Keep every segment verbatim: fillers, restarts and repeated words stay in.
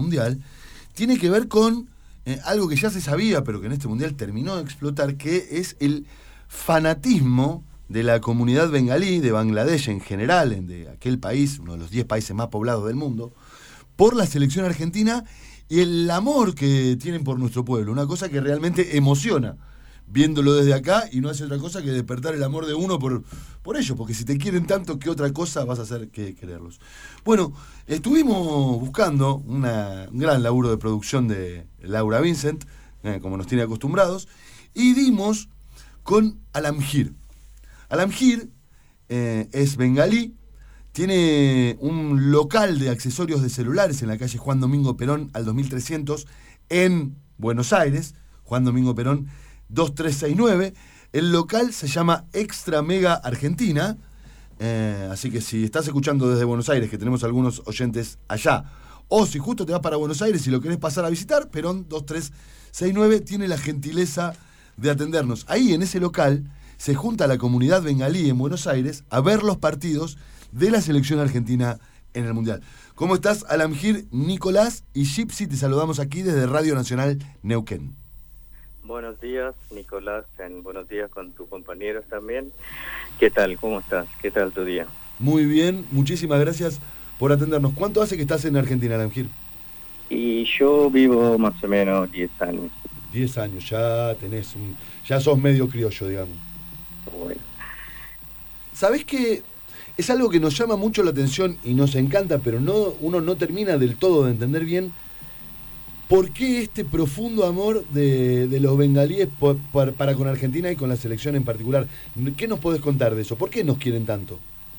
Mundial, tiene que ver con eh, algo que ya se sabía, pero que en este Mundial terminó de explotar, que es el fanatismo de la comunidad bengalí, de Bangladesh en general, de aquel país, uno de los diez países más poblados del mundo, por la selección argentina y el amor que tienen por nuestro pueblo, una cosa que realmente emociona, viéndolo desde acá, y no hace otra cosa que despertar el amor de uno por, por ellos, porque si te quieren tanto, ¿qué otra cosa vas a hacer que quererlos? Bueno, estuvimos buscando una, un gran laburo de producción de Laura Vincent, eh, como nos tiene acostumbrados, y dimos con Alamgir. Alamgir eh, es bengalí, tiene un local de accesorios de celulares en la calle Juan Domingo Perón al dos mil trescientos en Buenos Aires, Juan Domingo Perón dos tres seis nueve. El local se llama Extra Mega Argentina, eh, así que si estás escuchando desde Buenos Aires, que tenemos algunos oyentes allá, o si justo te vas para Buenos Aires y lo querés pasar a visitar, Perón dos tres seis nueve tiene la gentileza de atendernos. Ahí en ese local se junta la comunidad bengalí en Buenos Aires a ver los partidos de la selección argentina en el Mundial. ¿Cómo estás, Alamgir, Nicolás y Gypsy? Te saludamos aquí desde Radio Nacional Neuquén. Buenos días, Nicolás, en buenos días con tus compañeros también. ¿Qué tal? ¿Cómo estás? ¿Qué tal tu día? Muy bien, muchísimas gracias por atendernos. ¿Cuánto hace que estás en Argentina, Alamgir? Y yo vivo más o menos diez años. diez años, ya tenés un, ya sos medio criollo, digamos. Bueno. ¿Sabés que es algo que nos llama mucho la atención y nos encanta, pero no, uno no termina del todo de entender bien por qué este profundo amor de, de los bengalíes por, por, para con Argentina y con la selección en particular? ¿Qué nos podés contar de eso? ¿Por qué nos quieren tanto?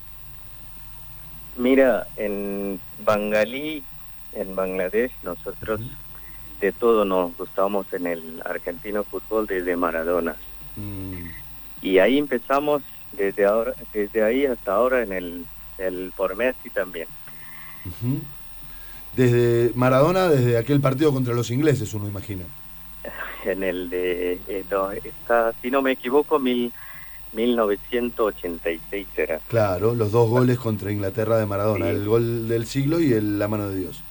Mira, en Bengalí, en Bangladesh, nosotros de todo nos gustamos en el argentino fútbol desde Maradona. Mm. Y ahí empezamos desde ahora, desde ahí hasta ahora en el, el por Messi también. Uh-huh. Desde Maradona, desde aquel partido contra los ingleses, uno imagina. En el de, eh, no, está, si no me equivoco, mil, mil novecientos ochenta y seis era. Claro, los dos goles contra Inglaterra de Maradona, sí. El gol del siglo y el, la mano de Dios.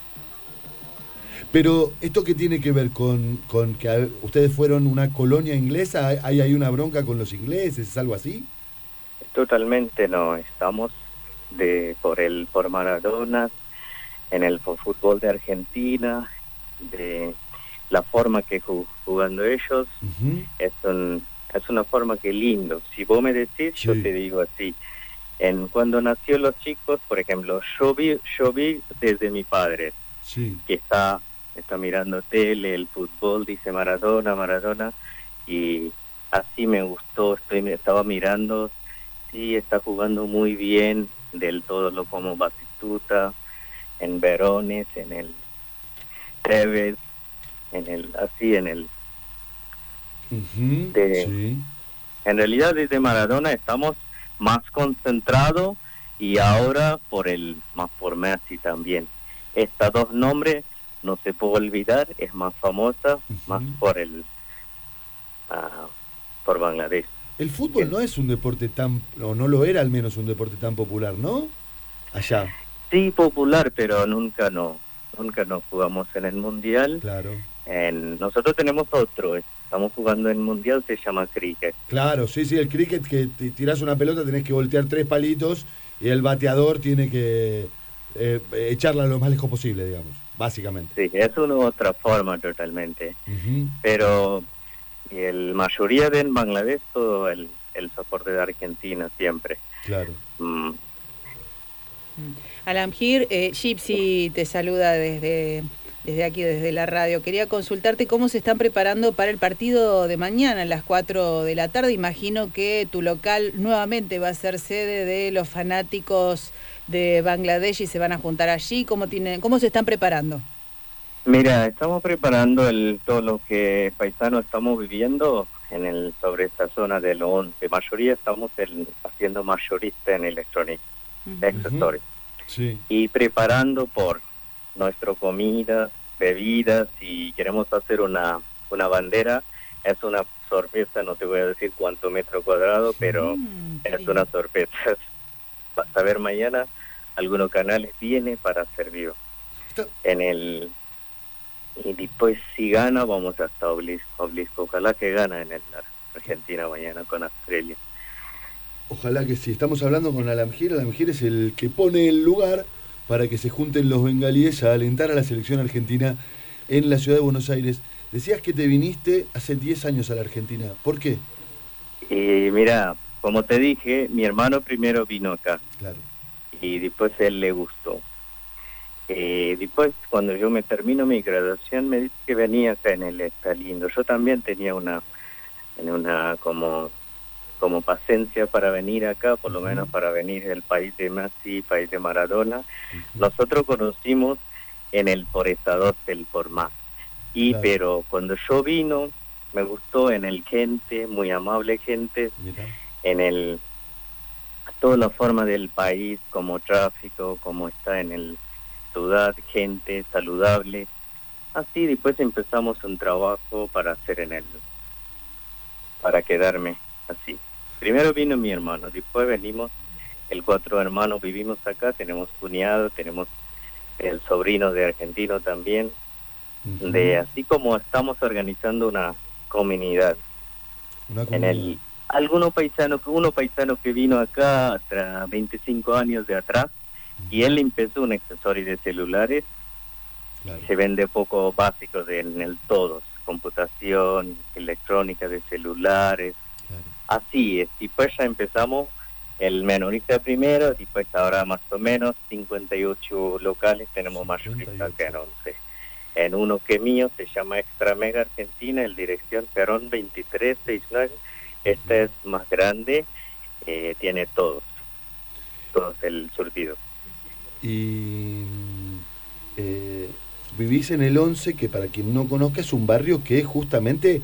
Pero, ¿esto qué tiene que ver con, con que ustedes fueron una colonia inglesa? ¿Hay, hay una bronca con los ingleses? ¿Es algo así? Totalmente no, estamos de por el por Maradona, en el fútbol de Argentina, de la forma que jugando ellos, uh-huh. es, un, es una forma que lindo. Si vos me decís, sí. Yo te digo así. En cuando nació los chicos, por ejemplo, yo vi, yo vi desde mi padre, sí. que está... está mirando tele, el fútbol, dice Maradona, Maradona, y así me gustó, estoy, estaba mirando, sí, está jugando muy bien, del todo lo como Batistuta, en Verones, en el Tevez, en el, así en el... Uh-huh, de, sí. En realidad desde Maradona estamos más concentrados y ahora por el, más por Messi también. Estos dos nombres no se puede olvidar, es más famosa, uh-huh. más por el uh, por Bangladesh. El fútbol el, no es un deporte tan, o no lo era al menos un deporte tan popular, ¿no? Allá. Sí, popular, pero nunca no, nunca nos jugamos en el mundial. Claro. En, nosotros tenemos otro, estamos jugando en el mundial, se llama cricket. Claro, sí, sí, el cricket que te tirás una pelota, tenés que voltear tres palitos y el bateador tiene que eh, echarla lo más lejos posible, digamos. Básicamente. Sí, es una otra forma totalmente. Uh-huh. Pero la mayoría de en Bangladesh, todo el, el soporte de Argentina siempre. Claro. Mm. Alamgir, eh, Gypsy te saluda desde, desde aquí, desde la radio. Quería consultarte cómo se están preparando para el partido de mañana a las cuatro de la tarde. Imagino que tu local nuevamente va a ser sede de los fanáticos de Bangladesh y se van a juntar allí. ¿Cómo tienen, cómo se están preparando? Mira, estamos preparando el, todo lo que paisanos estamos viviendo en el sobre esta zona del once. Mayoría estamos el, haciendo mayorista en electronic uh-huh. accesorios. Sí. Y preparando por nuestra comida, bebidas, y queremos hacer una, una bandera. Es una sorpresa, no te voy a decir cuánto metro cuadrado, pero mm, es bien. Una sorpresa. Vas a ver mañana, algunos canales vienen para hacer vivo. en el y después si gana vamos hasta Obelisco, Obelisco. Ojalá que gana en el Argentina mañana con Australia. Ojalá que sí. Estamos hablando con Alamgir. Alamgir es el que pone el lugar para que se junten los bengalíes a alentar a la selección argentina en la ciudad de Buenos Aires. Decías que te viniste hace diez años a la Argentina. ¿Por qué? Y mira, como te dije, mi hermano primero vino acá. Claro. Y después él le gustó. Eh, después, cuando yo me termino mi graduación, me dice que venía acá en el Está Lindo. Yo también tenía una, una como, como paciencia para venir acá, por lo uh-huh. menos para venir del país de Messi, país de Maradona. Uh-huh. Nosotros conocimos en el Forestador del Formá. Y claro. Pero cuando yo vino, me gustó en el gente, muy amable gente, Mira. en el toda la forma del país, como tráfico, como está en el ciudad, gente saludable. Así después empezamos un trabajo para hacer en el, para quedarme así. Primero vino mi hermano, después venimos, el cuatro hermanos vivimos acá, tenemos cuñado, tenemos el sobrino de argentino también, uh-huh. de así como estamos organizando una comunidad. Una comunidad. En el, algunos paisanos, uno paisano que vino acá hasta veinticinco años de atrás, y él empezó un accesorio de celulares, claro. Se vende poco básico de, en el todos, computación, electrónica de celulares, claro. Así es, y pues ya empezamos el minorista primero, y pues ahora más o menos cincuenta y ocho locales tenemos mayoristas acá en once. En uno que mío se llama Extra Mega Argentina, el dirección Perón veintitrés sesenta y nueve, este es más grande, eh, tiene todos, todos el surtido. Y eh, vivís en el once, que para quien no conozca es un barrio que justamente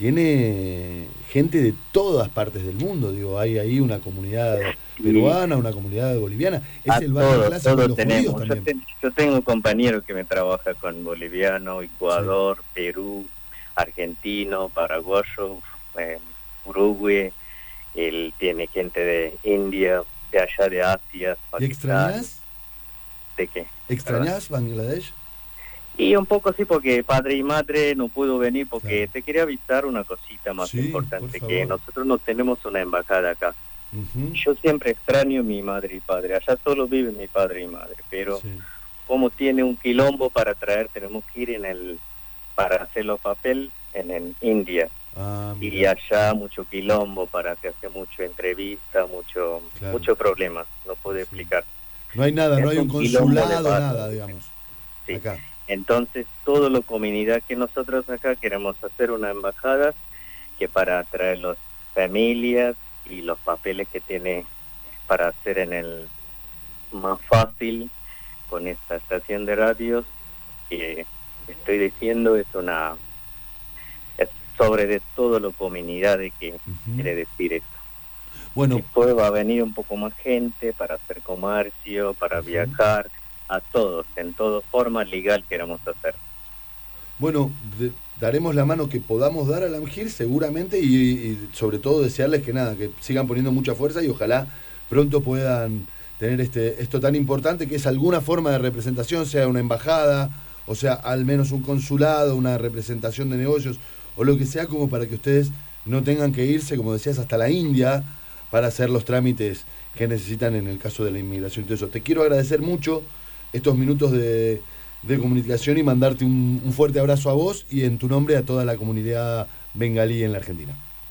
tiene gente de todas partes del mundo. Digo, hay ahí una comunidad peruana, una comunidad boliviana. Es a el barrio todos, clásico todos de los tenemos. judíos yo, también. Te, yo tengo un compañero que me trabaja con boliviano, Ecuador, sí. Perú, argentino, paraguayo, eh, Uruguay. Él tiene gente de India, de allá de Asia, Pakistán. ¿Y extrañas? ¿De qué? ¿Extrañas Bangladesh? Y un poco sí, porque padre y madre no pudo venir, porque claro. Te quería avisar una cosita más sí, importante, que nosotros no tenemos una embajada acá. Uh-huh. Yo siempre extraño a mi madre y padre, allá solo viven mi padre y madre, pero sí. Como tiene un quilombo para traer, tenemos que ir en el para hacer los papeles en, en India. Ah, y allá mucho quilombo para que hace mucho entrevista, mucho claro. mucho problemas, no puedo sí. explicar. No hay nada, es no hay un, un consulado, nada, digamos. Sí. Acá. Entonces, toda la comunidad que nosotros acá queremos hacer una embajada que para traer las familias y los papeles que tiene para hacer en el más fácil con esta estación de radios que estoy diciendo es una es sobre de toda la comunidad de que uh-huh. quiere decir esto. Bueno, después va a venir un poco más gente para hacer comercio, para uh-huh. viajar, a todos, en toda forma legal queremos hacer. Bueno, de, daremos la mano que podamos dar a Alamgir seguramente y, y sobre todo desearles que nada, que sigan poniendo mucha fuerza y ojalá pronto puedan tener este esto tan importante que es alguna forma de representación, sea una embajada, o sea al menos un consulado, una representación de negocios o lo que sea, como para que ustedes no tengan que irse, como decías, hasta la India para hacer los trámites que necesitan en el caso de la inmigración y todo eso. Te quiero agradecer mucho estos minutos de, de comunicación y mandarte un, un fuerte abrazo a vos y en tu nombre a toda la comunidad bengalí en la Argentina.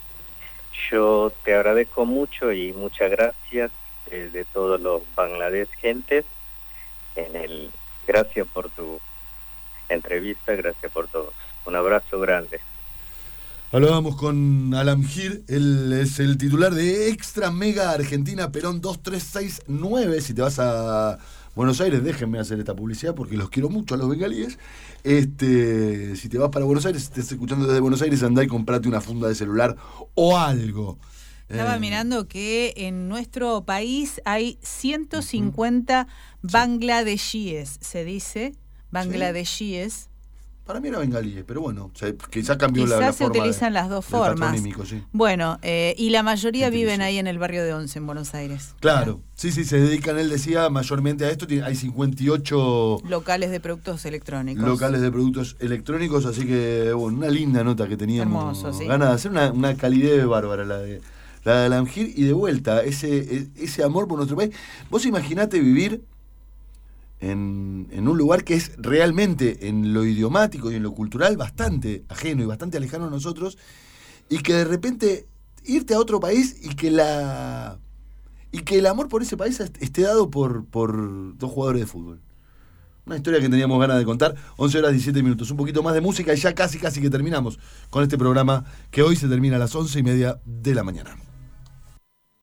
Yo te agradezco mucho y muchas gracias eh, de todos los Bangladesh gentes. En el, gracias por tu entrevista, gracias por todos. Un abrazo grande. Hablábamos con Alamgir, él es el titular de Extra Mega Argentina, Perón dos tres seis nueve. Si te vas a Buenos Aires, déjenme hacer esta publicidad porque los quiero mucho a los bengalíes. Este, si te vas para Buenos Aires, si estás escuchando desde Buenos Aires, andá y comprate una funda de celular o algo. Estaba eh, mirando que en nuestro país hay ciento cincuenta uh-huh. bangladeshíes, se dice, bangladeshíes. Para mí era bengalíes, pero bueno, o sea, quizás cambió quizás la, la se forma utilizan de, las dos formas. Sí. Bueno, eh, y la mayoría viven ahí en el barrio de Once, en Buenos Aires. Claro, sí, sí, se dedican, él decía, mayormente a esto. Hay cincuenta y ocho locales de productos electrónicos. Locales de productos electrónicos, así que, bueno, una linda nota que teníamos. Hermoso, sí. Ganas de hacer una, una calidez bárbara la de la de Alamgir, y de vuelta, ese, ese amor por nuestro país. Vos imaginate vivir En, en un lugar que es realmente en lo idiomático y en lo cultural bastante ajeno y bastante lejano a nosotros, y que de repente irte a otro país y que la y que el amor por ese país esté dado por, por dos jugadores de fútbol. Una historia que teníamos ganas de contar. once horas diecisiete minutos, un poquito más de música y ya casi casi que terminamos con este programa, que hoy se termina a las once y media de la mañana.